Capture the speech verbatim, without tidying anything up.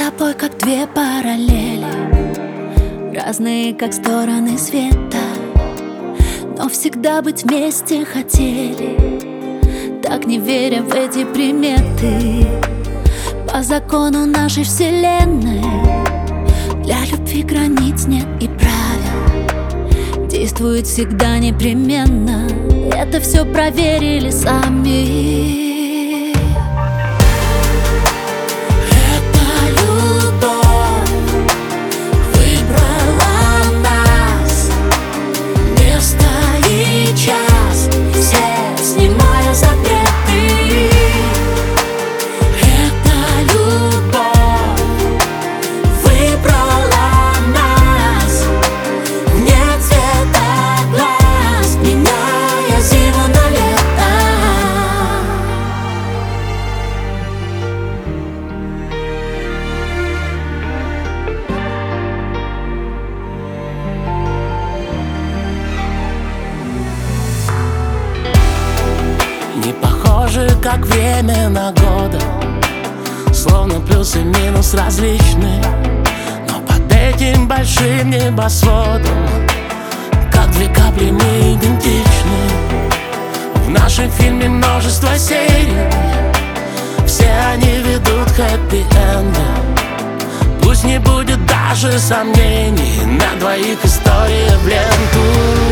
тобой как две параллели, разные как стороны света, но всегда быть вместе хотели, так не веря в эти приметы. По закону нашей вселенной для любви границ нет и правил, действует всегда непременно. Это все проверили сами. Не похожи, как время на годы, словно плюс и минус различны, но под этим большим небосводом как две капли мы идентичны. В нашем фильме множество серий, все они ведут к хэппи-энду. Пусть не будет даже сомнений, на двоих история в ленту.